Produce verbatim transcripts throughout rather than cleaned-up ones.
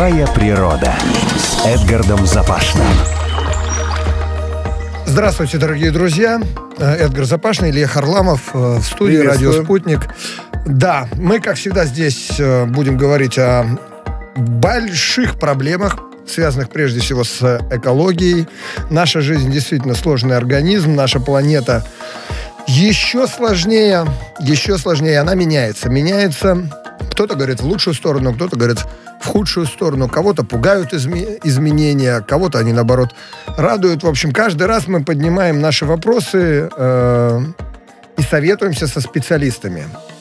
Живая природа с Эдгардом Запашным. Здравствуйте, дорогие друзья. Эдгар Запашный, Илья Харламов в студии «Радио Спутник». Да, мы, как всегда, здесь будем говорить о больших проблемах, связанных прежде всего с экологией. Наша жизнь действительно сложный организм, наша планета еще сложнее, еще сложнее, она меняется. Меняется, кто-то говорит в лучшую сторону, кто-то говорит в худшую сторону, кого-то пугают изме- изменения, кого-то они, наоборот, радуют. В общем, каждый раз мы поднимаем наши вопросы э- и советуемся со специалистами.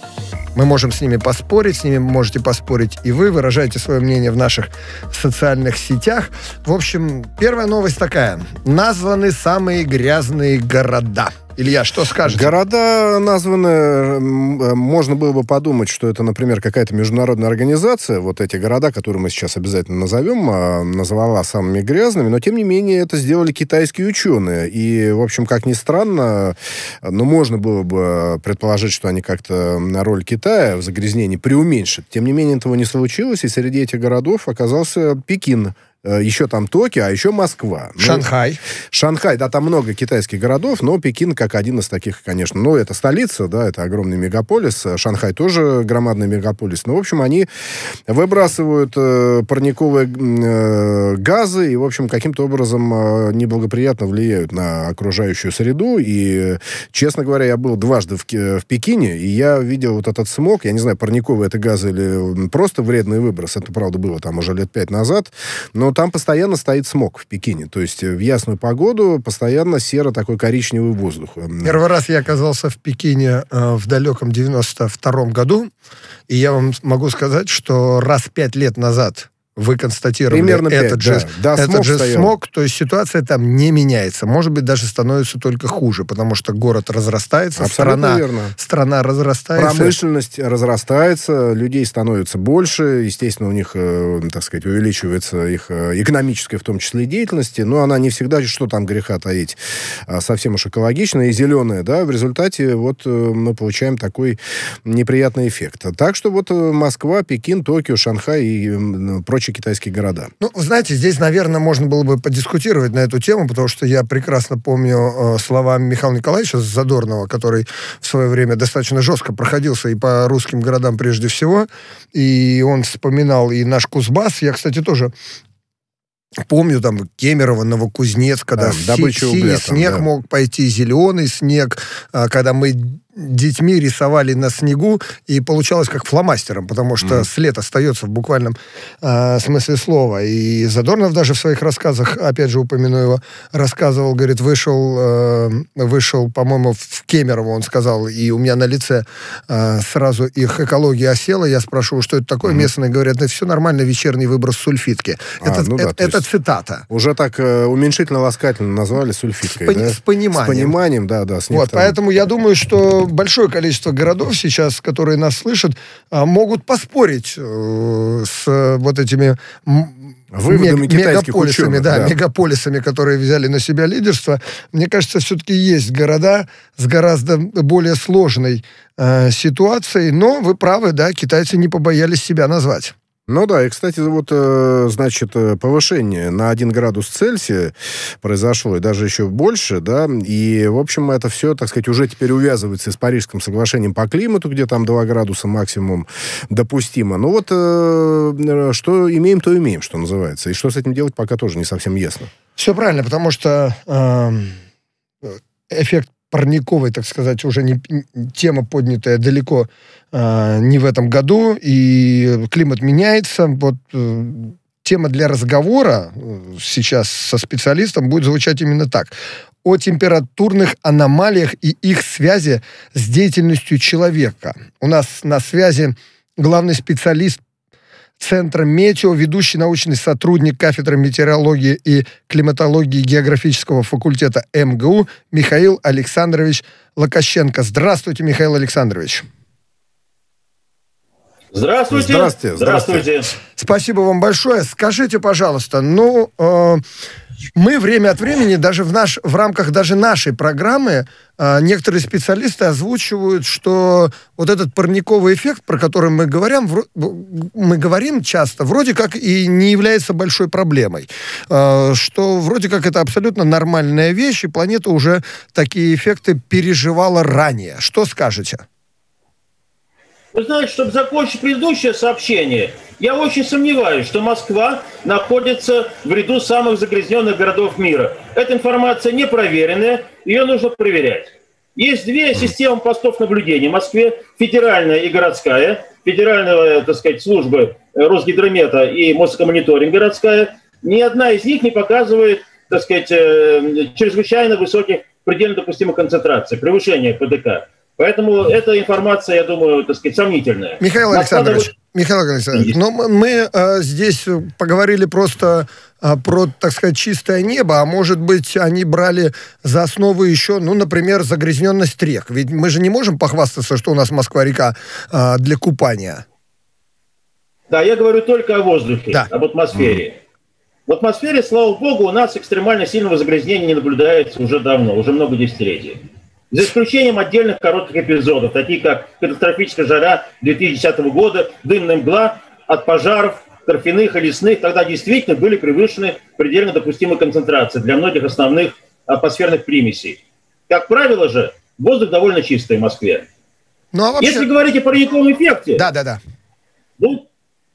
Мы можем с ними поспорить, с ними можете поспорить и вы, выражайте свое мнение в наших социальных сетях. В общем, первая новость такая. Названы самые грязные города. Илья, что скажете? Города названы, можно было бы подумать, что это, например, какая-то международная организация, вот эти города, которые мы сейчас обязательно назовем, назвала самыми грязными, но, тем не менее, это сделали китайские ученые. И, в общем, как ни странно, ну, можно было бы предположить, что они как-то роль Китая в загрязнении преуменьшат. Тем не менее, этого не случилось, и среди этих городов оказался Пекин. Еще там Токио, а еще Москва. Шанхай. Ну, Шанхай, да, там много китайских городов, но Пекин как один из таких, конечно. Ну, это столица, да, это огромный мегаполис. Шанхай тоже громадный мегаполис. Ну, в общем, они выбрасывают э, парниковые э, газы и, в общем, каким-то образом э, неблагоприятно влияют на окружающую среду. И, честно говоря, я был дважды в, в Пекине, и я видел вот этот смог. Я не знаю, парниковые это газы или просто вредный выброс. Это, правда, было там уже лет пять назад. Но там постоянно стоит смог в Пекине. То есть в ясную погоду постоянно серо такой коричневый воздух. Первый раз я оказался в Пекине э, в далеком девяносто втором году. И я вам могу сказать, что раз пять лет назад вы констатировали Примерно этот пять, же, да. Да, этот смог же стоял. смог, то есть ситуация там не меняется. Может быть, даже становится только хуже, потому что город разрастается, Абсолютно страна, верно. страна разрастается. Промышленность разрастается, людей становится больше, естественно, у них, э, так сказать, увеличивается их э, экономическая, в том числе, деятельность, но она не всегда, что там греха таить, а совсем уж экологичная и зеленая, да, в результате вот э, мы получаем такой неприятный эффект. Так что вот Москва, Пекин, Токио, Шанхай и э, прочие китайские города. Ну, вы знаете, здесь, наверное, можно было бы подискутировать на эту тему, потому что я прекрасно помню э, слова Михаила Николаевича Задорнова, который в свое время достаточно жестко проходился и по русским городам прежде всего, и он вспоминал и наш Кузбасс. Я, кстати, тоже помню, там, Кемерово, Новокузнецк, когда да, си- синий угля, снег там, да. мог пойти, зеленый снег, э, когда мы детьми рисовали на снегу, и получалось как фломастером, потому что mm. след остается в буквальном э, смысле слова. И Задорнов даже в своих рассказах, опять же упомяну его, рассказывал, говорит, вышел, э, вышел, по-моему, в Кемерово, он сказал, и у меня на лице э, сразу их экология осела. Я спрашиваю, что это такое? Mm. Местные говорят, это все нормально, вечерний выброс сульфитки. А, это ну да, это, это цитата. Уже так э, уменьшительно-ласкательно назвали сульфиткой, С, пони- да? с пониманием. С пониманием, да, да. С вот, поэтому я думаю, что большое количество городов сейчас, которые нас слышат, могут поспорить э, с вот этими выводами мег- китайских мегаполисами, ученых, да, да. мегаполисами, которые взяли на себя лидерство. Мне кажется, все-таки есть города с гораздо более сложной э, ситуацией, но вы правы, да, китайцы не побоялись себя назвать. Ну да, и, кстати, вот, значит, повышение на один градус Цельсия произошло, и даже еще больше, да, и, в общем, это все, так сказать, уже теперь увязывается с Парижским соглашением по климату, где там два градуса максимум допустимо. Ну вот, что имеем, то имеем, что называется, и что с этим делать, пока тоже не совсем ясно. Все правильно, потому что э, эффект парниковой, так сказать, уже не, тема поднятая далеко э, не в этом году, и климат меняется. Вот э, тема для разговора э, сейчас со специалистом будет звучать именно так. О температурных аномалиях и их связи с деятельностью человека. У нас на связи главный специалист Центра метео, ведущий научный сотрудник кафедры метеорологии и климатологии географического факультета эм гэ у Михаил Александрович Локощенко. Здравствуйте, Михаил Александрович. Здравствуйте. Здравствуйте. Здравствуйте. Спасибо вам большое. Скажите, пожалуйста, ну, э, Мы время от времени, даже в, наш, в рамках даже нашей программы, э, некоторые специалисты озвучивают, что вот этот парниковый эффект, про который мы говорим, вро, мы говорим часто, вроде как и не является большой проблемой. Э, что вроде как это абсолютно нормальная вещь, и планета уже такие эффекты переживала ранее. Что скажете? Вы знаете, чтобы закончить предыдущее сообщение, я очень сомневаюсь, что Москва находится в ряду самых загрязненных городов мира. Эта информация не проверенная, ее нужно проверять. Есть две системы постов наблюдения в Москве, федеральная и городская. Федеральная, так сказать, служба Росгидромета и Москомониторинг городская. Ни одна из них не показывает, так сказать, чрезвычайно высоких предельно допустимых концентраций, превышения ПДК. Поэтому эта информация, я думаю, так сказать, сомнительная. Михаил Александрович, довольно... Михаил Александрович, но мы э, здесь поговорили просто э, про, так сказать, чистое небо, а может быть, они брали за основу еще, ну, например, загрязненность рек. Ведь мы же не можем похвастаться, что у нас Москва-река э, для купания. Да, я говорю только о воздухе, да. Об атмосфере. Mm. В атмосфере, слава богу, у нас экстремально сильного загрязнения не наблюдается уже давно, уже много десятилетий. За исключением отдельных коротких эпизодов, такие как катастрофическая жара две тысячи десятого года, дымная мгла от пожаров, торфяных и лесных, тогда действительно были превышены предельно допустимые концентрации для многих основных атмосферных примесей. Как правило же, воздух довольно чистый в Москве. Ну, а вообще... Если говорить о парниковом эффекте, да, да, да. Ну,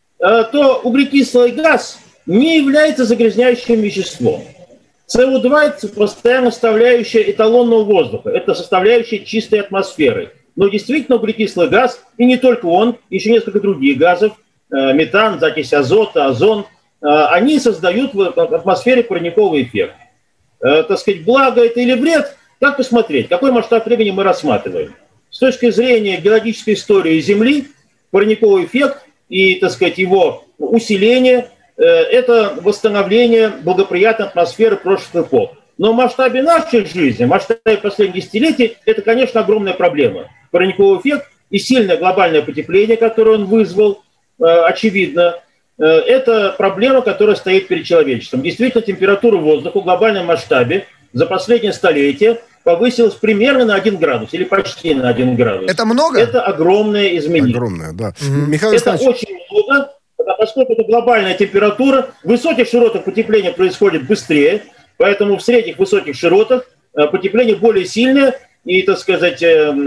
то углекислый газ не является загрязняющим веществом. СО2 – это постоянно составляющая эталонного воздуха, это составляющая чистой атмосферы. Но действительно углекислый газ, и не только он, еще несколько других газов, метан, закись азота, озон, они создают в атмосфере парниковый эффект. Так сказать, благо это или вред, как посмотреть, какой масштаб времени мы рассматриваем. С точки зрения геологической истории Земли, парниковый эффект и, так сказать, его усиление – это восстановление благоприятной атмосферы прошлых эпох. Но в масштабе нашей жизни, в масштабе последних десятилетий, это, конечно, огромная проблема. Парниковый эффект и сильное глобальное потепление, которое он вызвал, очевидно, это проблема, которая стоит перед человечеством. Действительно, температура воздуха в глобальном масштабе за последнее столетие повысилась примерно на один градус, или почти на один градус. Это много? Это огромное изменение. Огромное, да. Mm-hmm. Михаил это очень много. Поскольку это глобальная температура, в высоких широтах потепление происходит быстрее, поэтому в средних высоких широтах потепление более сильное, и, так сказать,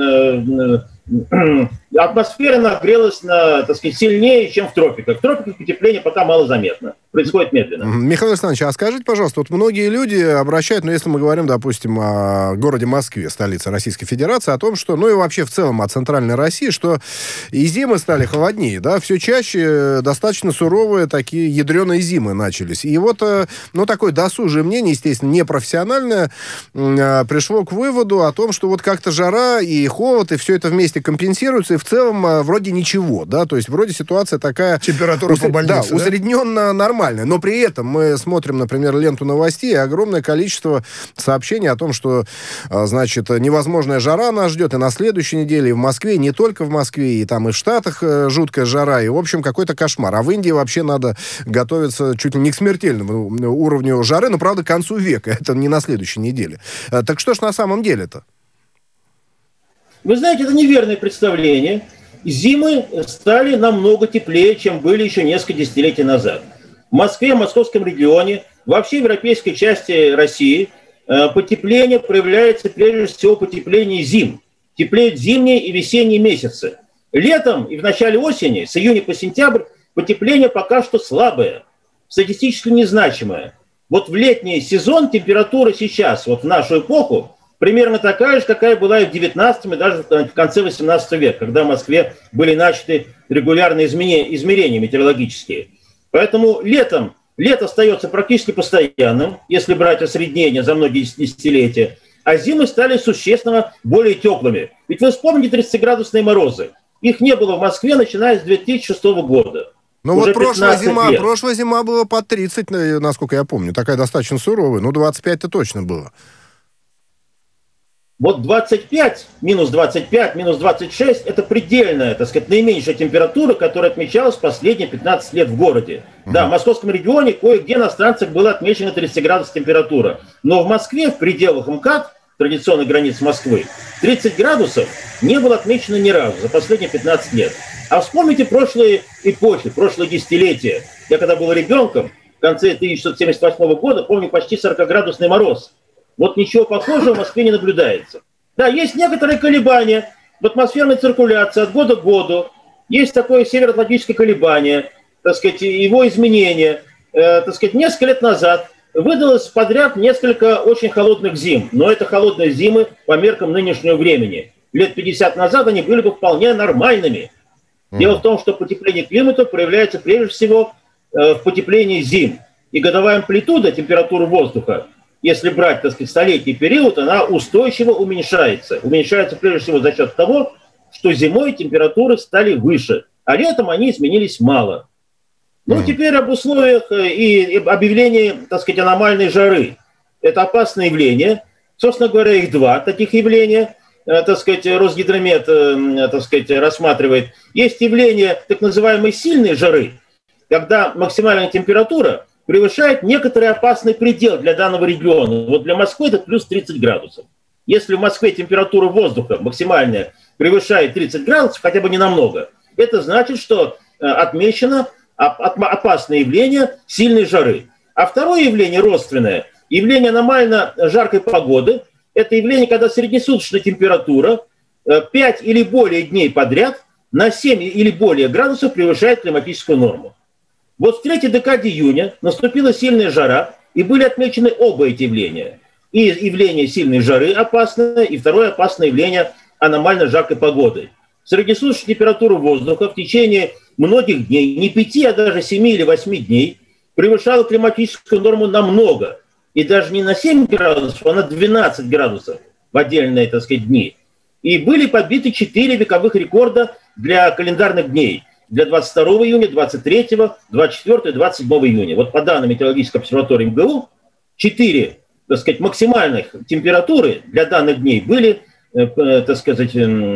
атмосфера нагрелась на, так сказать, сильнее, чем в тропиках. В тропиках потепление пока мало заметно, происходит медленно. Михаил Александрович, а скажите, пожалуйста, вот многие люди обращают, ну, если мы говорим, допустим, о городе Москве, столице Российской Федерации, о том, что, ну, и вообще в целом о центральной России, что и зимы стали холоднее, да, все чаще достаточно суровые такие ядреные зимы начались. И вот, ну, такое досужее мнение, естественно, непрофессиональное, пришло к выводу о том, что вот как-то жара и холод, и все это вместе компенсируется, и в целом вроде ничего, да, то есть вроде ситуация такая... Температура усред... по больнице, да, усредненно нормальная, но при этом мы смотрим, например, ленту новостей, и огромное количество сообщений о том, что, значит, невозможная жара нас ждет и на следующей неделе, и в Москве, и не только в Москве, и там и в Штатах жуткая жара, и, в общем, какой-то кошмар. А в Индии вообще надо готовиться чуть ли не к смертельному уровню жары, но, правда, к концу века, это не на следующей неделе. Так что ж на самом деле-то? Вы знаете, это неверное представление. Зимы стали намного теплее, чем были еще несколько десятилетий назад. В Москве, в московском регионе, вообще в европейской части России потепление проявляется прежде всего потепление зим. Теплеют зимние и весенние месяцы. Летом и в начале осени, с июня по сентябрь, потепление пока что слабое, статистически незначимое. Вот в летний сезон температура сейчас, вот в нашу эпоху, примерно такая же, какая была и в девятнадцатом, и даже в конце восемнадцатого века, когда в Москве были начаты регулярные измерения метеорологические. Поэтому летом, лето остается практически постоянным, если брать осреднение за многие десятилетия, а зимы стали существенно более теплыми. Ведь вы вспомните тридцатиградусные морозы. Их не было в Москве, начиная с две тысячи шестого года. Ну вот прошлая зима, прошлая зима была под тридцать, насколько я помню, такая достаточно суровая, ну двадцать пять-то точно было. Вот двадцать пять, минус двадцать пять, минус двадцать шесть – это предельная, так сказать, наименьшая температура, которая отмечалась последние пятнадцать лет в городе. Mm-hmm. Да, в московском регионе кое-где на станциях была отмечена тридцать градусов температура. Но в Москве, в пределах МКАД, традиционных границ Москвы, тридцать градусов не было отмечено ни разу за последние пятнадцать лет. А вспомните прошлые эпохи, прошлые десятилетия. Я когда был ребенком, в конце тысяча девятьсот семьдесят восьмого года, помню почти сорокаградусный мороз. Вот ничего похожего в Москве не наблюдается. Да, есть некоторые колебания в атмосферной циркуляции от года к году. Есть такое североатлантическое колебание, так сказать, его изменение. Э, так сказать, несколько лет назад выдалось подряд несколько очень холодных зим. Но это холодные зимы по меркам нынешнего времени. Лет пятьдесят назад они были бы вполне нормальными. Дело в том, что потепление климата проявляется прежде всего э, в потеплении зим. И годовая амплитуда температуры воздуха, если брать, так сказать, столетний период, она устойчиво уменьшается. Уменьшается прежде всего за счет того, что зимой температуры стали выше, а летом они изменились мало. Ну, mm. теперь об условиях и объявлении, так сказать, аномальной жары. Это опасное явление. Собственно говоря, их два таких явления, так сказать, Росгидромет, так сказать, рассматривает. Есть явление так называемой сильной жары, когда максимальная температура превышает некоторый опасный предел для данного региона. Вот для Москвы это плюс тридцать градусов. Если в Москве температура воздуха максимальная превышает тридцать градусов, хотя бы не намного, это значит, что отмечено опасное явление сильной жары. А второе явление, родственное, явление аномально жаркой погоды, это явление, когда среднесуточная температура пять или более дней подряд на семь или более градусов превышает климатическую норму. Вот в третьей декаде июня наступила сильная жара, и были отмечены оба эти явления. И явление сильной жары опасное, и второе опасное явление аномально жаркой погоды. Среднесуточная температура воздуха в течение многих дней, не пяти, а даже семи или восьми дней, превышала климатическую норму намного. И даже не на семь градусов, а на двенадцать градусов в отдельные, так сказать, дни. И были побиты четыре вековых рекорда для календарных дней. Для двадцать второго июня, двадцать третьего, двадцать четвёртого и двадцать седьмого июня. Вот по данным Метеорологической обсерватории МГУ, четыре, так сказать, максимальных температуры для данных дней были, э, э, так сказать,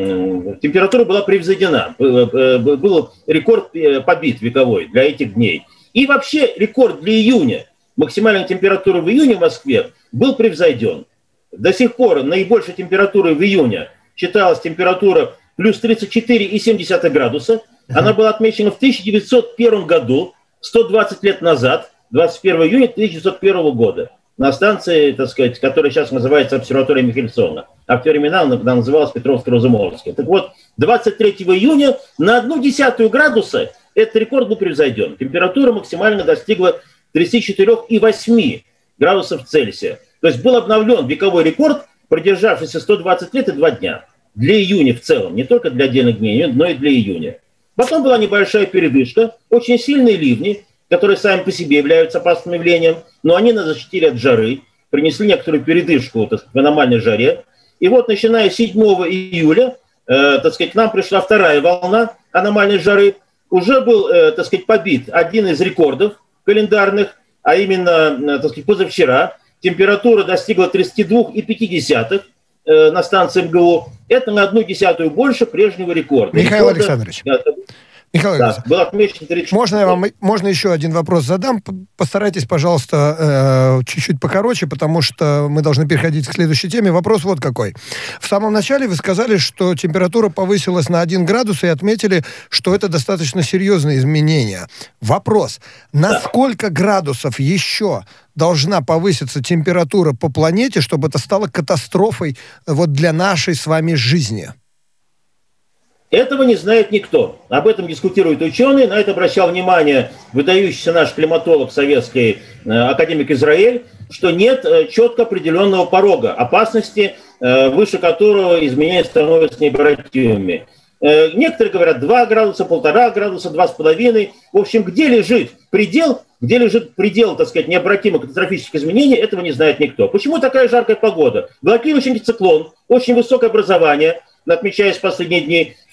э, температура была превзойдена. Э, э, был рекорд э, побит вековой для этих дней. И вообще рекорд для июня, максимальная температура в июне в Москве был превзойден. До сих пор наибольшей температурой в июне считалась температура плюс тридцать четыре и семь десятых градуса. Она была отмечена в тысяча девятьсот первом году, сто двадцать лет назад, двадцать первого июня тысяча девятьсот первого года, на станции, так сказать, которая сейчас называется обсерватория Михельсона. А в те времена она называлась Петровско-Разумовская. Так вот, двадцать третьего июня на одну десятую градуса этот рекорд был превзойден. Температура максимально достигла тридцать четыре и восемь градусов Цельсия. То есть был обновлен вековой рекорд, продержавшийся сто двадцать лет и два дня. Для июня в целом, не только для отдельных дней, но и для июня. Потом была небольшая передышка, очень сильные ливни, которые сами по себе являются опасным явлением, но они нас защитили от жары, принесли некоторую передышку, так сказать, в аномальной жаре. И вот начиная с седьмого июля, э, так сказать, к нам пришла вторая волна аномальной жары. Уже был, э, так сказать, побит один из рекордов календарных, а именно, э, так сказать, позавчера. Температура достигла тридцать два и пять десятых э, на станции МГУ. Это на одну десятую больше прежнего рекорда. Михаил Рекорда, Александрович. Да, Михаил да, был отмечен тридцать. Можно, я вам, можно еще один вопрос задам? Постарайтесь, пожалуйста, э, чуть-чуть покороче, потому что мы должны переходить к следующей теме. Вопрос вот какой. В самом начале вы сказали, что температура повысилась на один градус и отметили, что это достаточно серьезные изменения. Вопрос. На сколько градусов еще должна повыситься температура по планете, чтобы это стало катастрофой вот для нашей с вами жизни? Этого не знает никто. Об этом дискутируют ученые. На это обращал внимание выдающийся наш климатолог советский, э, академик Израиль, что нет э, четко определенного порога опасности, э, выше которого изменения становятся необратимыми. Э, некоторые говорят два градуса, полтора градуса, два с половиной. В общем, где лежит предел, где лежит предел, так сказать, необратимых катастрофических изменений, этого не знает никто. Почему такая жаркая погода? Блокирующий циклон, очень высокое образование, отмечаясь в последние дни.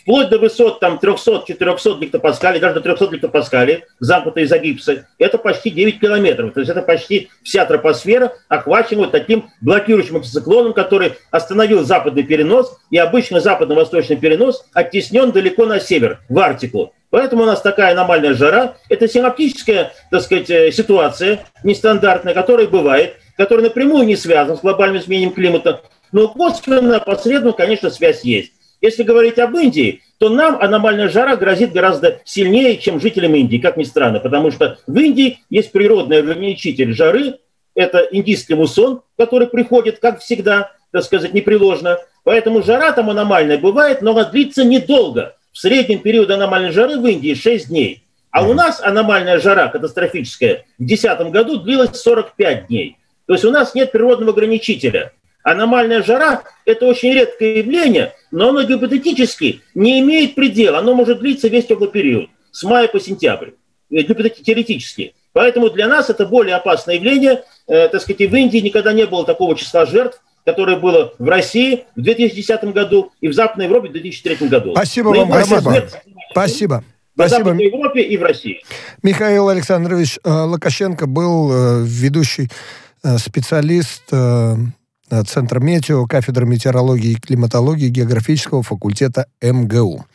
вплоть до высот там триста-четыреста гектопаскалей, даже до триста гектопаскалей, замкнутые из-за гипса, это почти девять километров. То есть это почти вся тропосфера охвачена вот таким блокирующим антициклоном, который остановил западный перенос, и обычно западно-восточный перенос оттеснен далеко на север, в Арктику. Поэтому у нас такая аномальная жара. Это синоптическая, так сказать, ситуация нестандартная, которая бывает, которая напрямую не связана с глобальным изменением климата, но косвенно, посредственно, конечно, связь есть. Если говорить об Индии, то нам аномальная жара грозит гораздо сильнее, чем жителям Индии, как ни странно, потому что в Индии есть природный ограничитель жары, это индийский муссон, который приходит, как всегда, так сказать, непреложно. Поэтому жара там аномальная бывает, но она длится недолго. В среднем период аномальной жары в Индии шесть дней. А у нас аномальная жара катастрофическая в две тысячи десятом году длилась сорок пять дней. То есть у нас нет природного ограничителя. Аномальная жара – это очень редкое явление, но оно гипотетически не имеет предела. Оно может длиться весь теплый период, с мая по сентябрь, теоретически. Поэтому для нас это более опасное явление. Э, так сказать, в Индии никогда не было такого числа жертв, которое было в России в две тысячи десятом году и в Западной Европе в две тысячи третьем году. Спасибо вам, Спасибо. Спасибо. В Западной Европе и в России. Михаил Александрович э, Лукашенко был э, ведущий э, специалист э, Центра метео, кафедры метеорологии и климатологии географического факультета эм гэ у.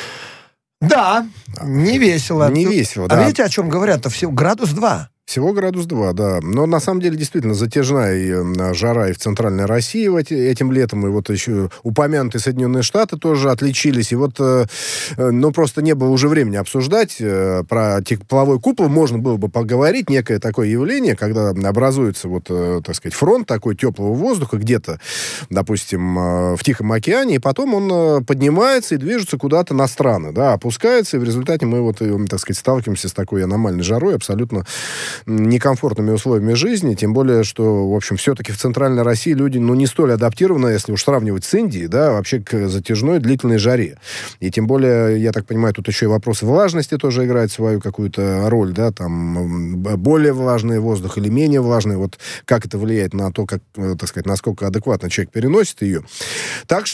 Да, не весело. Не весело, а да. А видите, о чем говорят-то? Всего градус два. Всего градус два, да. Но на самом деле действительно затяжная жара и в Центральной России этим летом, и вот еще упомянутые Соединенные Штаты тоже отличились. И вот, ну, просто не было уже времени обсуждать. Про тепловой купол можно было бы поговорить. Некое такое явление, когда образуется, вот, так сказать, фронт такой теплого воздуха где-то, допустим, в Тихом океане, и потом он поднимается и движется куда-то на страны, да, опускается, и в результате мы вот, так сказать, сталкиваемся с такой аномальной жарой, абсолютно некомфортными условиями жизни, тем более, что, в общем, все-таки в Центральной России люди, ну, не столь адаптированы, если уж сравнивать с Индией, да, вообще к затяжной длительной жаре. И тем более, я так понимаю, тут еще и вопрос влажности тоже играет свою какую-то роль, да, там, более влажный воздух или менее влажный, вот как это влияет на то, как, так сказать, насколько адекватно человек переносит ее. Так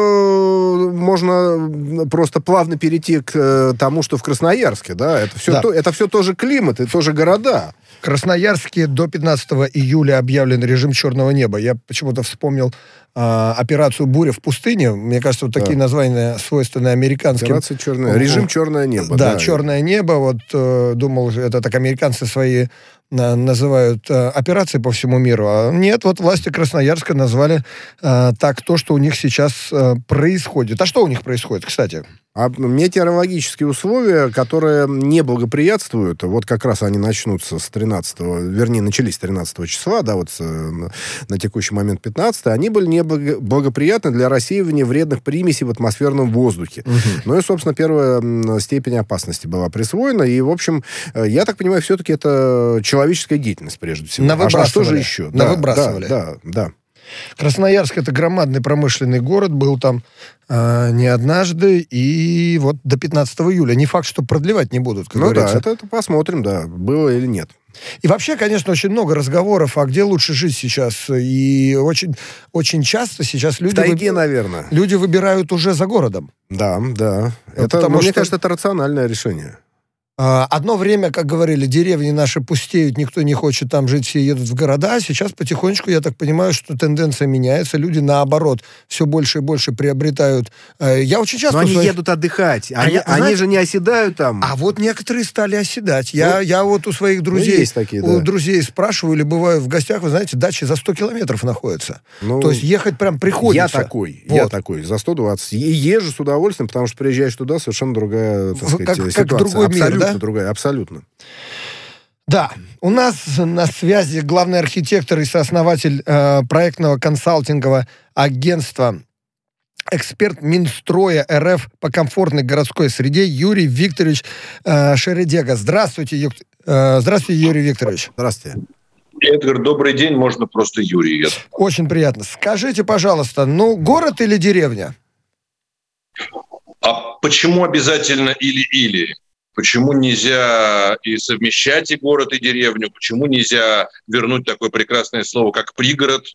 что можно просто плавно перейти к тому, что в Красноярске, да, это все, да. то, это все тоже климат и тоже города. В Красноярске до пятнадцатого июля объявлен режим черного неба. Я почему-то вспомнил э, операцию «Буря в пустыне». Мне кажется, вот такие да. названия свойственны американским. Операция «Черное». Режим «Черное небо». Да, да. «Черное небо». Вот э, думал, это так американцы свои э, называют э, операции по всему миру. А нет, вот власти Красноярска назвали э, так то, что у них сейчас э, происходит. А что у них происходит, кстати? А метеорологические условия, которые не благоприятствуют, вот как раз они начнутся с тринадцатого, вернее, начались с тринадцатого числа, да, вот на, на текущий момент пятнадцатого, они были неблагоприятны для рассеивания вредных примесей в атмосферном воздухе. Угу. Ну и, собственно, первая степень опасности была присвоена, и, в общем, я так понимаю, все-таки это человеческая деятельность, прежде всего. Навыбрасывали. А что же еще? Навыбрасывали. Да, да, да. Красноярск — это громадный промышленный город, был там э, не однажды, и вот до пятнадцатого июля. Не факт, что продлевать не будут, как ну говорится. да, это, это посмотрим, да, было или нет. И вообще, конечно, очень много разговоров, а где лучше жить сейчас. И очень, очень часто сейчас люди... В тайге, вы... наверное. Люди выбирают уже за городом. Да, да. Это, Потому ну, что... мне кажется, это рациональное решение. Одно время, как говорили, деревни наши пустеют, никто не хочет там жить, все едут в города. Сейчас потихонечку, я так понимаю, что тенденция меняется. Люди, наоборот, все больше и больше приобретают. Я очень часто... Но они своих... едут отдыхать. А они я, они знаете, же не оседают там. А вот некоторые стали оседать. Я, ну, я вот у своих друзей, есть такие, да. у друзей спрашиваю или бываю в гостях, вы знаете, дачи за сто километров находятся. Ну, то есть ехать прям приходится. Я такой, вот. я такой, за сто двадцать. И езжу с удовольствием, потому что приезжаешь туда, совершенно другая, так сказать, как, ситуация. Как другой мир, абсолютно да? другая, абсолютно. Да, у нас на связи главный архитектор и сооснователь э, проектного консалтингового агентства, эксперт Минстроя эр эф по комфортной городской среде Юрий Викторович э, Шередега. Здравствуйте, Ю... э, здравствуйте, Юрий Викторович. Здравствуйте. Эдгар, добрый день, можно просто Юрий. Очень приятно. Скажите, пожалуйста, ну, город или деревня? А почему обязательно или-или? Почему нельзя и совмещать и город, и деревню? Почему нельзя вернуть такое прекрасное слово, как пригород?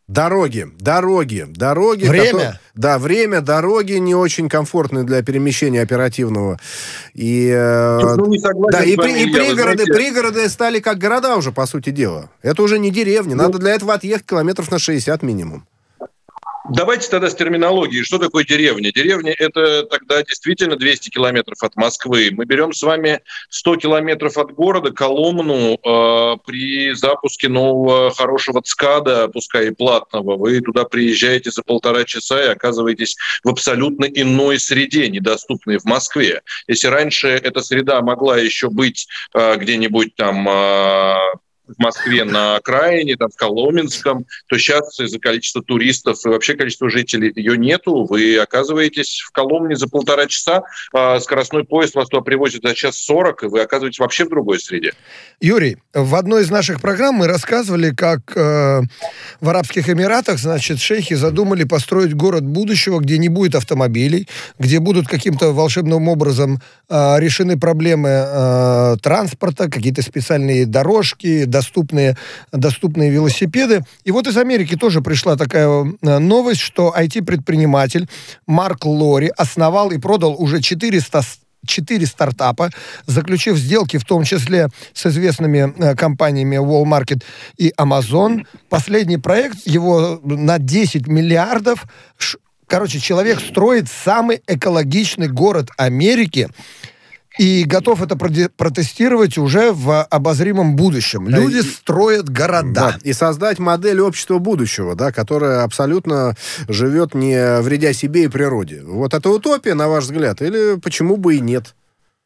Дороги, дороги, дороги. Время? Которые, да, время, дороги не очень комфортные для перемещения оперативного. И, э, ну, не согласен да, и, с вами, при, и Илья, пригороды, знаете... пригороды стали как города уже, по сути дела. Это уже не деревни. Ну, надо для этого отъехать километров на шестьдесят минимум. Давайте тогда с терминологией. Что такое деревня? Деревня – это тогда действительно двести километров от Москвы. Мы берем с вами сто километров от города, Коломну, э, при запуске нового хорошего ЦКАДа, пускай и платного. Вы туда приезжаете за полтора часа и оказываетесь в абсолютно иной среде, недоступной в Москве. Если раньше эта среда могла еще быть э, где-нибудь там... Э, в Москве на окраине, там, в Коломенском, то сейчас из-за количества туристов и вообще количества жителей ее нету. Вы оказываетесь в Коломне за полтора часа, а скоростной поезд вас туда привозит за час сорок, и вы оказываетесь вообще в другой среде. Юрий, в одной из наших программ мы рассказывали, как э, в Арабских Эмиратах, значит, шейхи задумали построить город будущего, где не будет автомобилей, где будут каким-то волшебным образом э, решены проблемы э, транспорта, какие-то специальные дорожки, доступные, доступные велосипеды. И вот из Америки тоже пришла такая новость, что ай ти-предприниматель Марк Лори основал и продал уже четыреста четыре стартапа, заключив сделки в том числе с известными э, компаниями Walmart и Amazon. Последний проект его на десять миллиардов. Короче, человек строит самый экологичный город Америки и готов это протестировать уже в обозримом будущем. Люди и, строят города. Да, и создать модель общества будущего, да, которая абсолютно живет, не вредя себе и природе. Вот это утопия, на ваш взгляд, или почему бы и нет?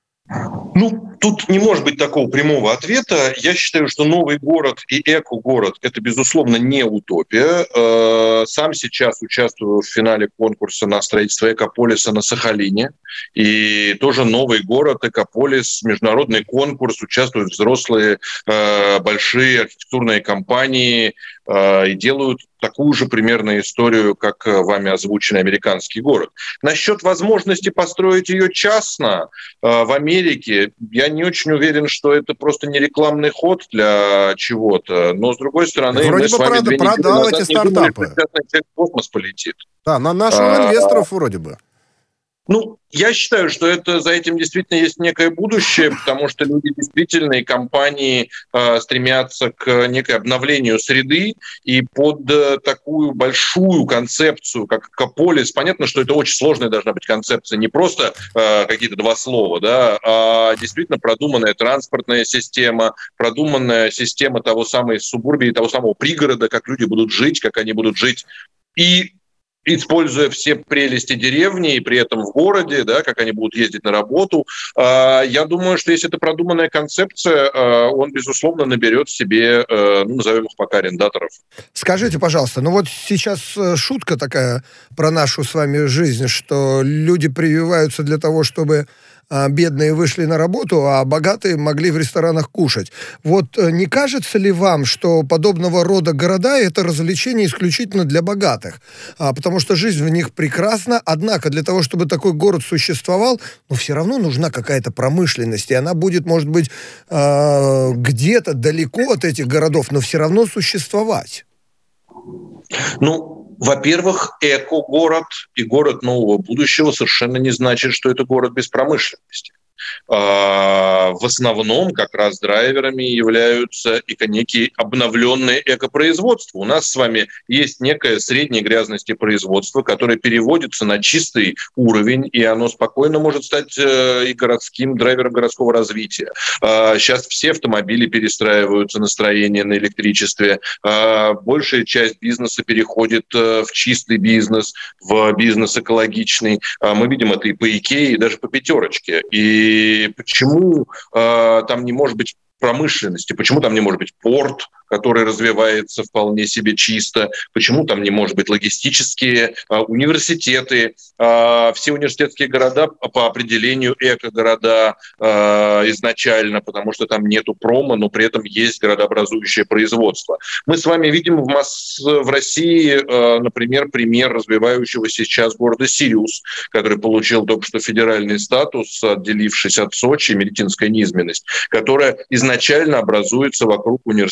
Ну, тут не может быть такого прямого ответа. Я считаю, что новый город и эко-город – это, безусловно, не утопия. Сам сейчас участвую в финале конкурса на строительство экополиса на Сахалине. И тоже новый город, экополис, международный конкурс. Участвуют взрослые большие архитектурные компании и делают такую же примерно историю, как вами озвученный американский город. Насчет возможности построить ее частно в Америке, я не очень уверен, что это просто не рекламный ход для чего-то. Но, с другой стороны, вроде мы с вами две недели назад эти не думали, стартапы. что частный человек в космос полетит. Да, на наших а, инвесторов вроде бы. Ну, я считаю, что это, за этим действительно есть некое будущее, потому что люди действительно и компании э, стремятся к некой обновлению среды, и под э, такую большую концепцию, как экополис, понятно, что это очень сложная должна быть концепция, не просто э, какие-то два слова, да, а действительно продуманная транспортная система, продуманная система того самого субурбии, того самого пригорода, как люди будут жить, как они будут жить и используя все прелести деревни и при этом в городе, да, как они будут ездить на работу. Я думаю, что если это продуманная концепция, он, безусловно, наберет себе, ну, назовем их пока, арендаторов. Скажите, пожалуйста, ну вот сейчас шутка такая про нашу с вами жизнь, что люди прививаются для того, чтобы бедные вышли на работу, а богатые могли в ресторанах кушать. Вот не кажется ли вам, что подобного рода города – это развлечение исключительно для богатых? А, потому что жизнь в них прекрасна, однако для того, чтобы такой город существовал, ну, все равно нужна какая-то промышленность, и она будет, может быть, э, где-то далеко от этих городов, но все равно существовать. Ну, во-первых, эко-город и город нового будущего совершенно не значит, что это город без промышленности. В основном как раз драйверами являются и некие обновленные экопроизводства. У нас с вами есть некое средней грязности производства, которое переводится на чистый уровень, и оно спокойно может стать и городским драйвером городского развития. Сейчас все автомобили перестраиваются на строение на электричестве. Большая часть бизнеса переходит в чистый бизнес, в бизнес экологичный. Мы видим это и по Икее, и даже по Пятерочке. И И почему э, там не может быть промышленности, почему там не может быть порт, который развивается вполне себе чисто, почему там не может быть логистические э, университеты, э, все университетские города по определению эко-города э, изначально, потому что там нету промо, но при этом есть городообразующее производство. Мы с вами видим в, масс... в России, э, например, пример развивающегося сейчас города Сириус, который получил только что федеральный статус, отделившись от Сочи, медицинская низменность, которая изначально образуется вокруг университета.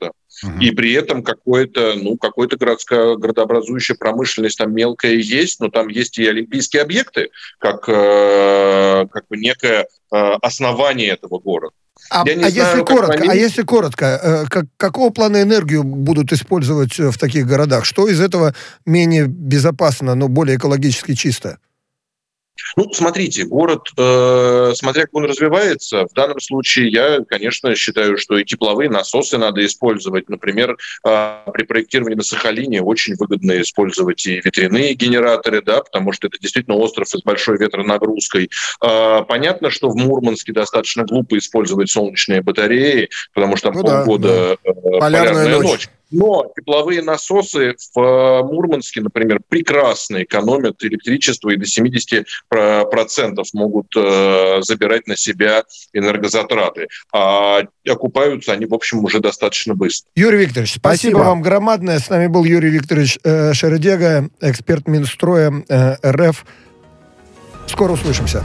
города. Uh-huh. И при этом какое-то, ну, какое-то городская, городообразующая промышленность там мелкая есть, но там есть и олимпийские объекты, как, э, как бы некое э, основание этого города. А, а, знаю, если коротко, они... а если коротко, э, как, какого плана энергию будут использовать в таких городах? Что из этого менее безопасно, но более экологически чисто? Ну, смотрите, город, э, смотря как он развивается, в данном случае я, конечно, считаю, что и тепловые насосы надо использовать. Например, э, при проектировании на Сахалине очень выгодно использовать и ветряные генераторы, да, потому что это действительно остров с большой ветронагрузкой. Э, понятно, что в Мурманске достаточно глупо использовать солнечные батареи, потому что там ну полгода да, да. Э, полярная, полярная ночь. ночь. Но тепловые насосы в Мурманске, например, прекрасно экономят электричество и до семьдесят процентов могут э, забирать на себя энергозатраты. А окупаются они, в общем, уже достаточно быстро. Юрий Викторович, спасибо, спасибо вам громадное. С нами был Юрий Викторович э, Шередега, эксперт Минстроя э, РФ. Скоро услышимся.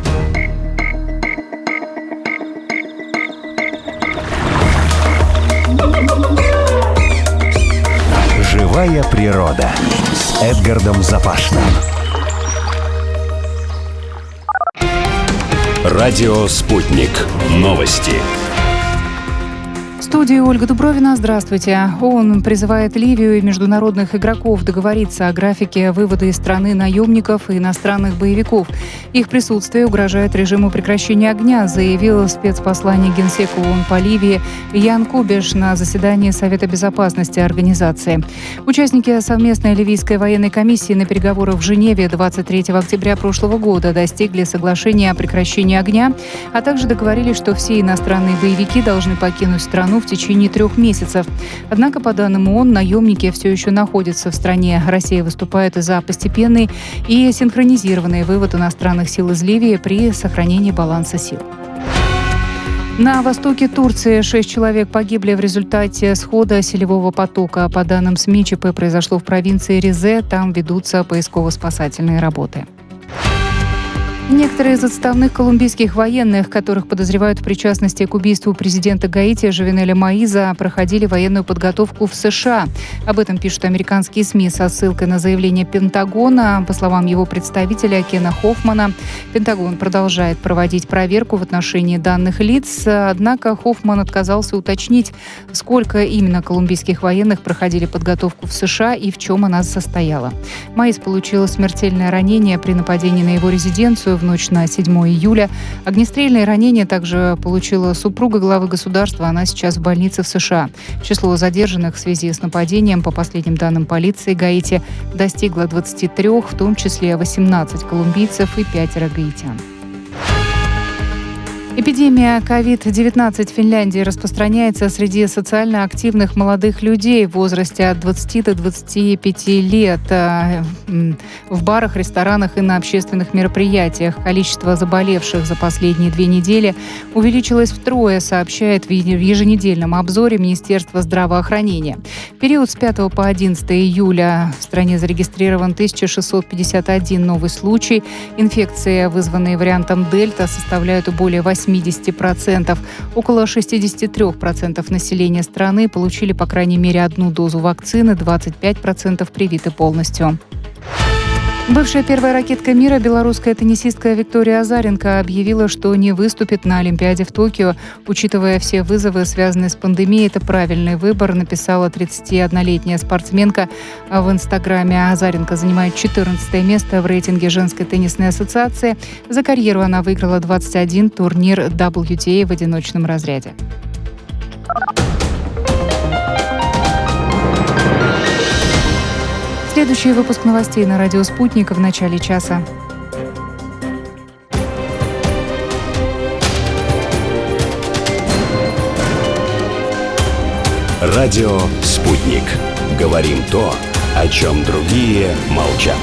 Живая природа с Эдгардом Запашным. Радио «Спутник». Новости. В студии Ольга Дубровина. Здравствуйте. ООН призывает Ливию и международных игроков договориться о графике вывода из страны наемников и иностранных боевиков. Их присутствие угрожает режиму прекращения огня, заявил спецпосланник Генсека ООН по Ливии Ян Кубиш на заседании Совета безопасности организации. Участники совместной ливийской военной комиссии на переговорах в Женеве двадцать третьего октября прошлого года достигли соглашения о прекращении огня, а также договорились, что все иностранные боевики должны покинуть страну в течение трех месяцев. Однако, по данным ООН, наемники все еще находятся в стране. Россия выступает за постепенный и синхронизированный вывод иностранных сил из Ливии при сохранении баланса сил. На востоке Турции шесть человек погибли в результате схода селевого потока. По данным СМИ, ЧП произошло в провинции Ризе. Там ведутся поисково-спасательные работы. Некоторые из отставных колумбийских военных, которых подозревают в причастности к убийству президента Гаити Жовенеля Моиза, проходили военную подготовку в США. Об этом пишут американские СМИ со ссылкой на заявление Пентагона. По словам его представителя Кена Хоффмана, Пентагон продолжает проводить проверку в отношении данных лиц. Однако Хоффман отказался уточнить, сколько именно колумбийских военных проходили подготовку в США и в чем она состояла. Моиз получил смертельное ранение при нападении на его резиденцию в ночь на седьмое июля. Огнестрельное ранение также получила супруга главы государства. Она сейчас в больнице в США. Число задержанных в связи с нападением, по последним данным полиции Гаити, достигло двадцати трёх, в том числе восемнадцать колумбийцев и пятеро гаитян. Эпидемия ковид девятнадцать в Финляндии распространяется среди социально активных молодых людей в возрасте от двадцати до двадцати пяти лет. В барах, ресторанах и на общественных мероприятиях количество заболевших за последние две недели увеличилось втрое, сообщает в еженедельном обзоре Министерства здравоохранения. В период с пятого по одиннадцатое июля в стране зарегистрирован тысяча шестьсот пятьдесят один новый случай. Инфекции, вызванные вариантом Дельта, составляют более восемьдесят процентов. Около шестьдесят три процента населения страны получили по крайней мере одну дозу вакцины, двадцать пять процентов привиты полностью. Бывшая первая ракетка мира, белорусская теннисистка Виктория Азаренко, объявила, что не выступит на Олимпиаде в Токио. Учитывая все вызовы, связанные с пандемией, это правильный выбор, написала тридцатиоднолетняя спортсменка в Инстаграме. Азаренко занимает четырнадцатое место в рейтинге женской теннисной ассоциации. За карьеру она выиграла двадцать один турнир дабл ю ти эй в одиночном разряде. Следующий выпуск новостей на радио «Спутник» в начале часа. Радио «Спутник». Говорим то, о чем другие молчат.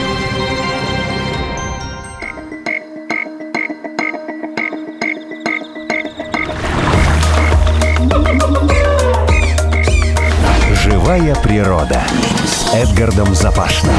Живая природа с Эдгардом Запашным.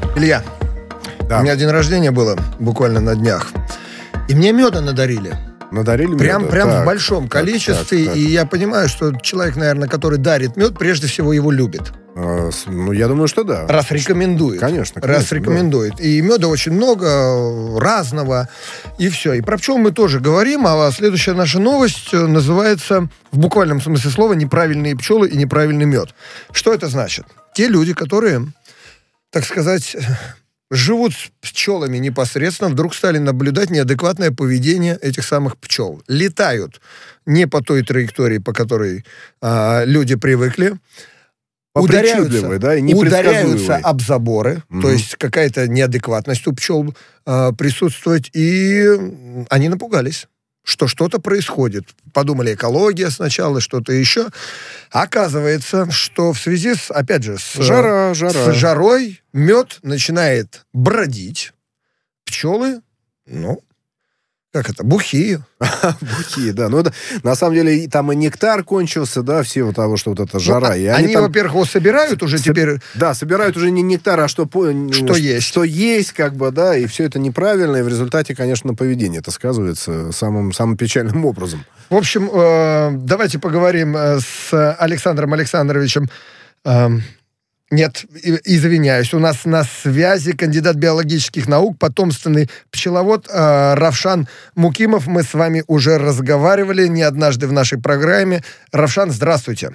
Илья, да. У меня день рождения было буквально на днях. И мне меда надарили. Надарили прям, меда. прям так, в большом так, количестве. так, так. И я понимаю, что человек, наверное, который дарит мед, прежде всего его любит. А, ну, я думаю, что да. Раз рекомендует. Конечно, конечно. Раз рекомендует. Да. И меда очень много, разного. И все. И про пчел мы тоже говорим. А следующая наша новость называется, в буквальном смысле слова, «Неправильные пчелы и неправильный мед». Что это значит? Те люди, которые, так сказать, живут с пчелами непосредственно, вдруг стали наблюдать неадекватное поведение этих самых пчел. Летают не по той траектории, по которой а, люди привыкли. Ударяются, да, и ударяются об заборы, угу. То есть какая-то неадекватность у пчел э, присутствует, и они напугались, что что-то происходит. Подумали, экология сначала, что-то еще. Оказывается, что в связи с, опять же, с, жара, жара. с жарой мед начинает бродить. Пчелы, ну, как это, бухие. Бухие, да. Ну, это, на самом деле, там и нектар кончился, да, всего того, что вот эта жара. Ну, и они, они там, во-первых, его собирают уже со- теперь. Да, собирают уже не нектар, а что, что, что есть. Что есть, как бы, да, и все это неправильно, и в результате, конечно, на поведении это сказывается самым, самым печальным образом. В общем, э, давайте поговорим с Александром Александровичем. Э, Нет, извиняюсь, у нас на связи кандидат биологических наук, потомственный пчеловод э, Равшан Мукимов. Мы с вами уже разговаривали не однажды в нашей программе. Равшан, здравствуйте.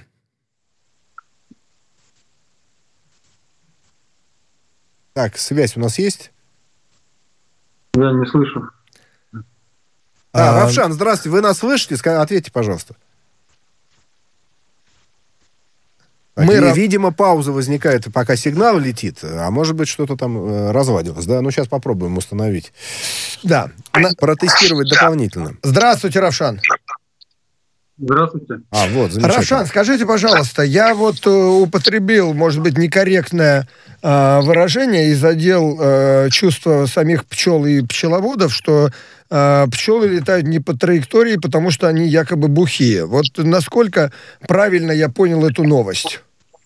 Так, связь у нас есть? Я не слышу. А, А, Равшан, здравствуйте, вы нас слышите? Ска- Ответьте, пожалуйста. Так, Мы и, рав- видимо, пауза возникает, пока сигнал летит, а может быть, что-то там э, развадилось, да? Ну, сейчас попробуем установить. Да. На- Протестировать дополнительно. Здравствуйте, Равшан. Здравствуйте. А, вот, замечательно. Равшан, скажите, пожалуйста, я вот э, употребил, может быть, некорректное э, выражение и задел э, чувства самих пчел и пчеловодов, что э, пчелы летают не по траектории, потому что они якобы бухие. Вот насколько правильно я понял эту новость?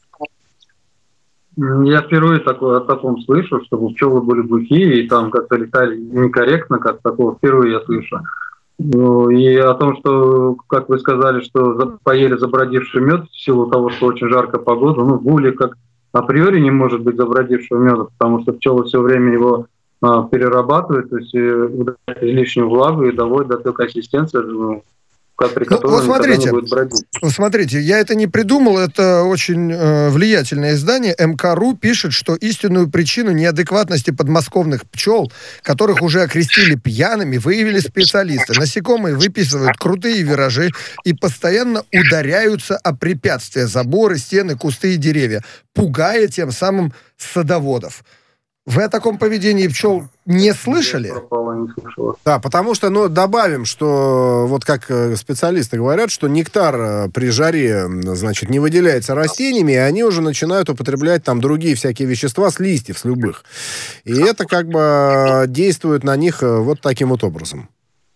Я впервые такое, о таком слышу, чтобы пчелы были бухие и там как-то летали некорректно, как такого впервые я слышу. Ну, и о том, что, как вы сказали, что за, поели забродивший мед в силу того, что очень жаркая погода, ну, в уле как априори не может быть забродившего меда, потому что пчелы все время его а, перерабатывают, то есть удаляют излишнюю влагу и доводят до той консистенции, ну, при Ну, которой вот смотрите, будет бродить. вот смотрите, я это не придумал, это очень э, влиятельное издание. эм ка точка ру пишет, что истинную причину неадекватности подмосковных пчел, которых уже окрестили пьяными, выявили специалисты. Насекомые выписывают крутые виражи и постоянно ударяются о препятствия, заборы, стены, кусты и деревья, пугая тем самым садоводов. Вы о таком поведении пчел не слышали? Я пропала, не слышала. Да, потому что, ну, добавим, что вот как э, специалисты говорят, что нектар э, при жаре, значит, не выделяется растениями, и они уже начинают употреблять там другие всякие вещества с листьев, с любых. И это как бы э, действует на них э, вот таким вот образом.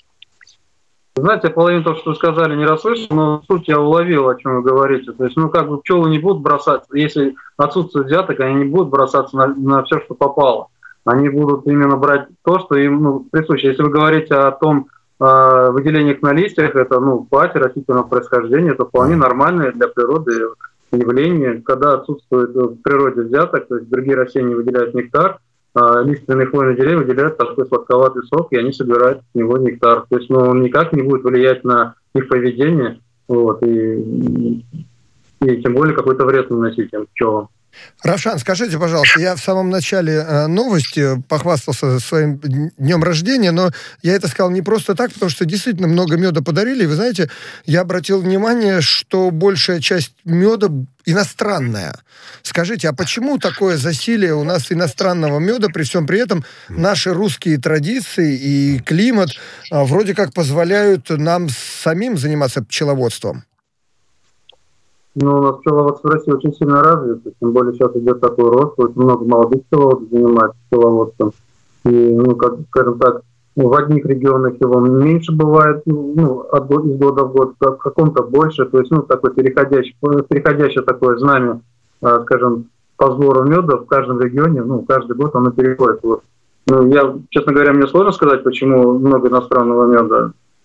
Знаете, половину того, что вы сказали, не расслышал, но суть я уловил, о чем вы говорите. То есть, ну, как бы пчелы не будут бросаться, если отсутствует взяток, они не будут бросаться на, на все, что попало. Они будут именно брать то, что им ну, присуще. Если вы говорите о том э, выделениях на листьях, это, ну, пати растительного происхождения, это вполне нормальное для природы явление. Когда отсутствует в природе взяток, то есть другие растения выделяют нектар, лиственные хвойные деревья выделяют такой сладковатый сок, и они собирают с него нектар. То есть, ну, он никак не будет влиять на их поведение, вот, и, и тем более какой-то вред наносить им пчелам. Равшан, скажите, пожалуйста, я в самом начале э, новости похвастался своим днем рождения, но я это сказал не просто так, потому что действительно много меда подарили. И вы знаете, я обратил внимание, что большая часть меда иностранная. Скажите, а почему такое засилие у нас иностранного меда, при всем при этом наши русские традиции и климат э, вроде как позволяют нам самим заниматься пчеловодством? Ну, у нас пчеловодство в России очень сильно развито, тем более сейчас идет такой рост, очень много молодых пчеловодов занимается пчеловодством. И, ну, как, скажем так, в одних регионах его меньше бывает, ну, от, из года в год, в каком-то больше, то есть, ну, такое переходящее, переходящее такое знамя, скажем, по сбору меда в каждом регионе, ну, каждый год оно переходит. Вот. Ну, я, честно говоря, мне сложно сказать, почему много иностранного меда.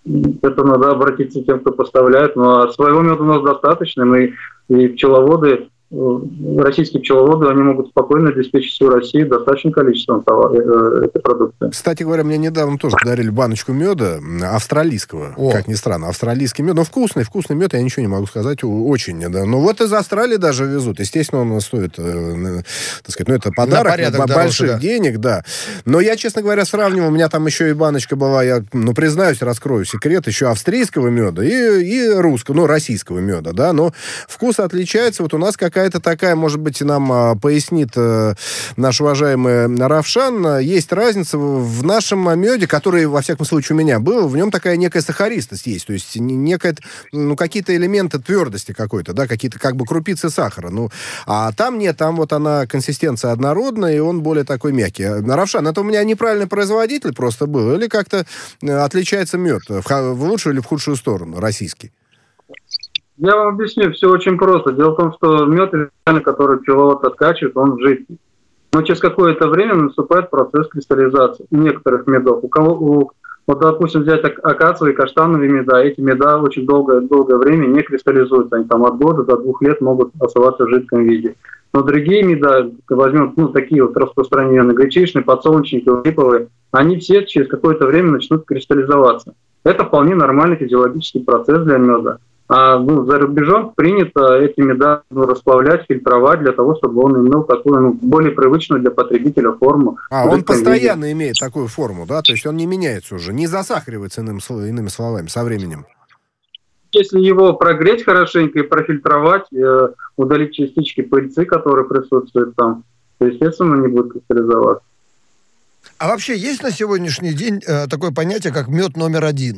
это надо обратиться к тем, кто поставляет. Ну, а своего меда у нас достаточно, мы и пчеловоды, российские пчеловоды, они могут спокойно обеспечить всю Россию достаточным количеством товара, этой продукции. Кстати говоря, мне недавно тоже подарили баночку меда австралийского, О. как ни странно, австралийский мед. Но вкусный, вкусный мед, я ничего не могу сказать, очень. Да. Но вот из Австралии даже везут. Естественно, он стоит, э, так сказать, ну это подарок, на больших дороже, денег, да. Но я, честно говоря, сравнивал, у меня там еще и баночка была, я, ну, признаюсь, раскрою секрет, еще австрийского меда и, и русского, ну, российского меда, да, но вкус отличается. Вот у нас какая это такая, может быть, нам а, пояснит а, наш уважаемый Равшан, есть разница в нашем меде, который, во всяком случае, у меня был, в нем такая некая сахаристость есть, то есть некая, ну, какие-то элементы твердости какой-то, да, какие-то как бы крупицы сахара, ну, а там нет, там вот она, консистенция однородная, и он более такой мягкий. Равшан, это у меня неправильный производитель просто был, или как-то отличается мед в, в лучшую или в худшую сторону, российский? Я вам объясню, все очень просто. Дело в том, что мед, который пчеловод откачивает, он жидкий. Но через какое-то время наступает процесс кристаллизации некоторых медов. У кого, у, вот, допустим, взять акациевые, каштановые меда, эти меда очень долгое, долгое время не кристаллизуются. Они там от года до двух лет могут оставаться в жидком виде. Но другие меда, возьмем, ну, такие вот распространенные, гречишные, подсолнечники, липовые, они все через какое-то время начнут кристаллизоваться. Это вполне нормальный физиологический процесс для меда. А ну, за рубежом принято эти меда ну, расплавлять, фильтровать для того, чтобы он имел такую ну, более привычную для потребителя форму. А, он постоянно виде. имеет такую форму, да? То есть он не меняется уже, не засахаривается, иным, иными словами, со временем. Если его прогреть хорошенько и профильтровать, э, удалить частички пыльцы, которые присутствуют там, то, естественно, не будет кристаллизоваться. А вообще есть на сегодняшний день э, такое понятие, как мед номер один?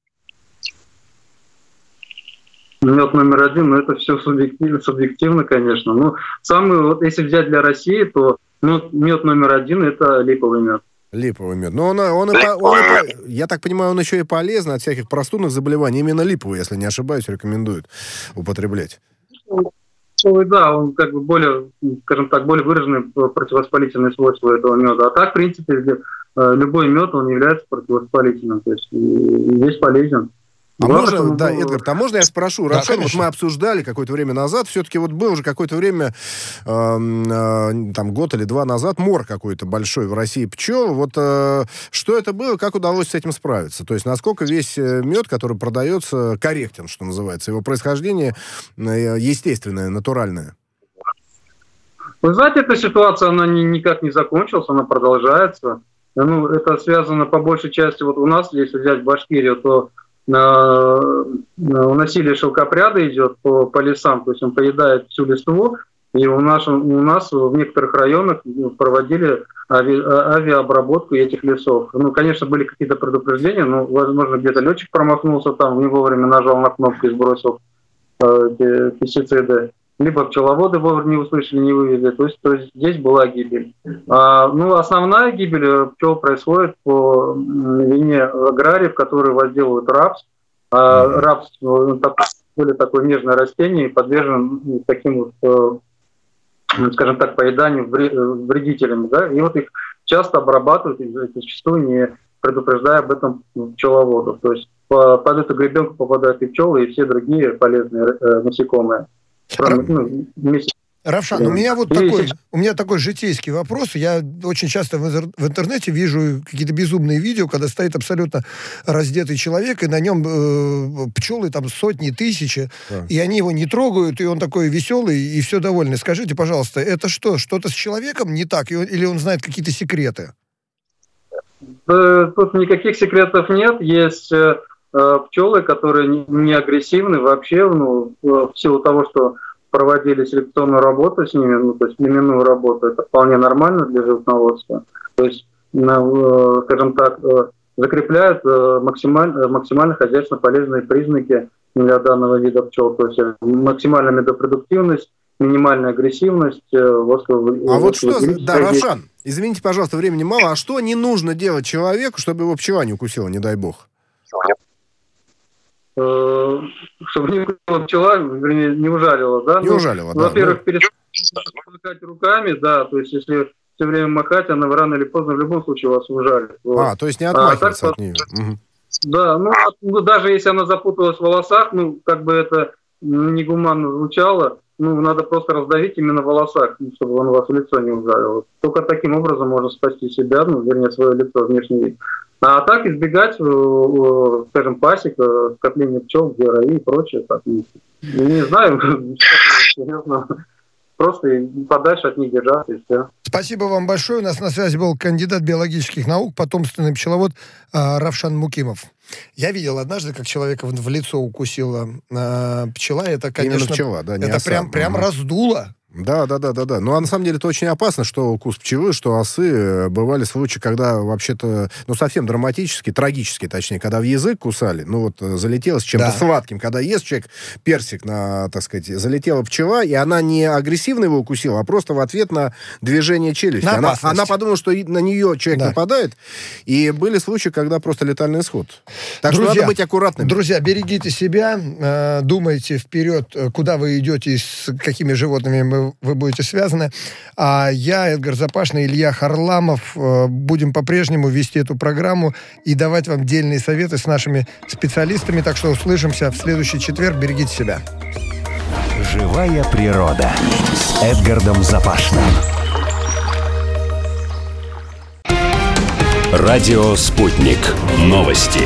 Мед номер один, но это все субъективно, субъективно, конечно. Ну, самый, вот если взять для России, то мед, мед номер один – это липовый мед. Липовый мед. Но он, он, и, он и, я так понимаю, он еще и полезный от всяких простудных заболеваний. Именно липовый, если не ошибаюсь, рекомендуют употреблять. Да, он как бы более, скажем так, более выраженные противовоспалительные свойства этого меда. А так, в принципе, любой мед, он является противовоспалительным. То есть и здесь полезен. А да, можно, это, да, Эдгард, а можно я спрошу? Да, Равшан, вот мы обсуждали какое-то время назад, все-таки вот был уже какое-то время, э, э, там год или два назад, мор какой-то большой в России пчел. Вот э, что это было, как удалось с этим справиться? То есть насколько весь мед, который продается, корректен, что называется, его происхождение э, естественное, натуральное? Вы знаете, эта ситуация, она ни, никак не закончилась, она продолжается. Ну, это связано по большей части, вот у нас, если взять Башкирию, то насилие шелкопряда идет по, по лесам, то есть он поедает всю листву, и у нас, у нас в некоторых районах проводили ави, авиаобработку этих лесов. Ну, конечно, были какие-то предупреждения, но, возможно, где-то летчик промахнулся, там не вовремя нажал на кнопку и сбросил э, пестициды. Либо пчеловоды вовремя не услышали, не вывезли. То есть, то есть здесь была гибель. А, ну, основная гибель пчел происходит по вине аграриев, которые возделывают рапс. А, рапс ну, более такое нежное растение и подвержен таким вот, скажем так, поеданию вредителями. Да? И вот их часто обрабатывают, и зачастую не предупреждая об этом пчеловодов. То есть по, под эту гребенку попадают и пчелы, и все другие полезные э, насекомые. Равшан, у меня вот такой, у меня такой житейский вопрос. Я очень часто в интернете вижу какие-то безумные видео, когда стоит абсолютно раздетый человек, и на нем э, пчелы там сотни, тысячи, да. И они его не трогают, и он такой веселый, и все довольны. Скажите, пожалуйста, это что, что-то с человеком не так, или он знает какие-то секреты? Тут никаких секретов нет. Есть э, пчелы, которые не, не агрессивны вообще, ну, в силу того, что проводили селекционную работу с ними, ну, то есть племенную работу, это вполне нормально для животноводства. То есть, э, скажем так, э, закрепляют э, максимально, максимально хозяйственно полезные признаки для данного вида пчел. То есть максимальная медопродуктивность, минимальная агрессивность. Э, восковый, а вот что, да, Равшан, извините, пожалуйста, времени мало, а что не нужно делать человеку, чтобы его пчела не укусила, не дай бог? Чтобы не укусила пчела, вернее, не ужалила, да? Не ужалила, ну, да. Во-первых, ну... перестать махать руками, да, то есть если все время махать, она рано или поздно в любом случае вас ужалит. Вот. А, то есть не отмахиваться а, так, от нее. Угу. Да, ну, ну, даже если она запуталась в волосах, ну, как бы это негуманно звучало, ну, надо просто раздавить именно в волосах, чтобы он вас в лицо не ударил. Только таким образом можно спасти себя, ну, вернее, свое лицо, внешний вид. А так избегать, скажем, пасек, скопления пчел, где раи и прочее. Так, не знаю, серьезно. Просто подальше от них держаться и все. Спасибо вам большое. У нас на связи был кандидат биологических наук, потомственный пчеловод э, Равшан Мукимов. Я видел однажды, как человека в, в лицо укусила э, пчела. Это, конечно, именно пчела, да, не это оса. прям, прям раздуло. Да, да, да, да, да. Ну, а на самом деле это очень опасно, что укус пчелы, что осы. Бывали случаи, когда вообще-то, ну, совсем драматически, трагически, точнее, когда в язык кусали, ну, вот залетело с чем-то да. сладким. Когда ест человек персик, на, так сказать, залетела пчела, и она не агрессивно его укусила, а просто в ответ на движение челюсти. На она, она подумала, что на нее человек да. нападает, и были случаи, когда просто летальный исход. Так друзья, что надо быть аккуратными. Друзья, берегите себя, э, думайте вперед, куда вы идете и с какими животными вы вы будете связаны. А я, Эдгар Запашный, Илья Харламов будем по-прежнему вести эту программу и давать вам дельные советы с нашими специалистами. Так что услышимся в следующий четверг. Берегите себя. Живая природа с Эдгардом Запашным. Радио «Спутник». Новости.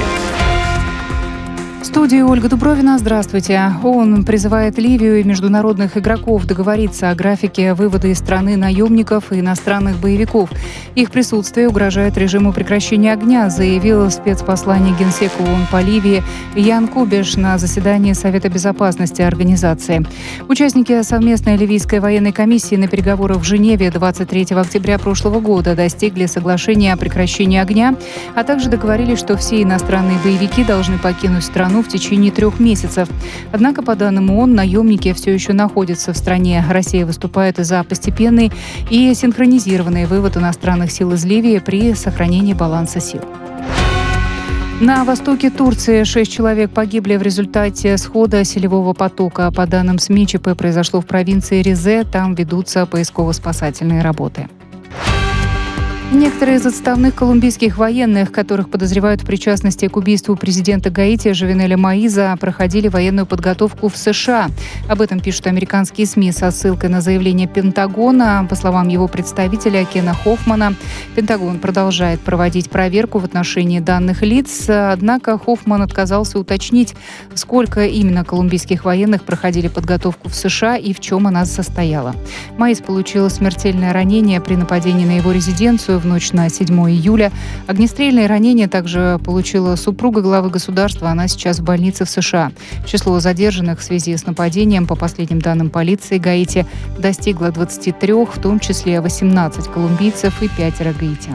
В студии Ольга Дубровина. Здравствуйте. ООН призывает Ливию и международных игроков договориться о графике вывода из страны наемников и иностранных боевиков. Их присутствие угрожает режиму прекращения огня, заявил спецпосланник Генсека ООН по Ливии Ян Кубиш на заседании Совета безопасности организации. Участники совместной ливийской военной комиссии на переговорах в Женеве двадцать третьего октября прошлого года достигли соглашения о прекращении огня, а также договорились, что все иностранные боевики должны покинуть страну в течение трех месяцев. Однако, по данным ООН, наемники все еще находятся в стране. Россия выступает за постепенный и синхронизированный вывод иностранных сил из Ливии при сохранении баланса сил. На востоке Турции шесть человек погибли в результате схода селевого потока. По данным СМИ, ЧП произошло в провинции Ризе. Там ведутся поисково-спасательные работы. Некоторые из отставных колумбийских военных, которых подозревают в причастности к убийству президента Гаити Жовенеля Моиза, проходили военную подготовку в США. Об этом пишут американские СМИ со ссылкой на заявление Пентагона. По словам его представителя Кена Хоффмана, Пентагон продолжает проводить проверку в отношении данных лиц. Однако Хоффман отказался уточнить, сколько именно колумбийских военных проходили подготовку в США и в чем она состояла. Моиз получил смертельное ранение при нападении на его резиденцию в ночь на седьмое июля. Огнестрельное ранение также получила супруга главы государства. Она сейчас в больнице в США. Число задержанных в связи с нападением, по последним данным полиции Гаити, достигло двадцати трёх, в том числе восемнадцать колумбийцев и пятеро гаитян.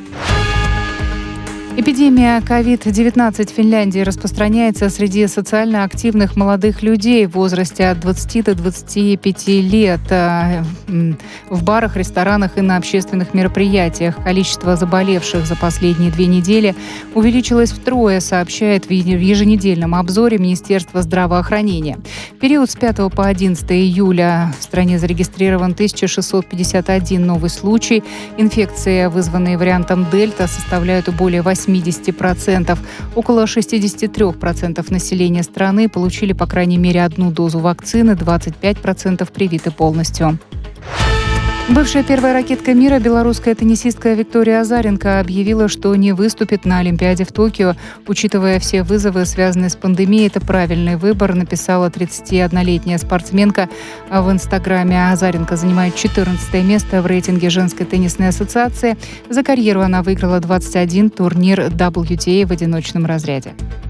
Эпидемия ковид девятнадцать в Финляндии распространяется среди социально активных молодых людей в возрасте от двадцати до двадцати пяти лет. В барах, ресторанах и на общественных мероприятиях количество заболевших за последние две недели увеличилось втрое, сообщает в еженедельном обзоре Министерства здравоохранения. В период с пятого по одиннадцатое июля в стране зарегистрирован тысяча шестьсот пятьдесят один новый случай. Инфекции, вызванные вариантом Дельта, составляют более восемьдесят процентов. Около шестьдесят три процента населения страны получили по крайней мере одну дозу вакцины, двадцать пять процентов привиты полностью. Бывшая первая ракетка мира, белорусская теннисистка Виктория Азаренко, объявила, что не выступит на Олимпиаде в Токио. Учитывая все вызовы, связанные с пандемией, это правильный выбор, написала тридцатиоднолетняя спортсменка в Инстаграме. Азаренко занимает четырнадцатое место в рейтинге женской теннисной ассоциации. За карьеру она выиграла двадцать один турнир дабл ю ти эй в одиночном разряде.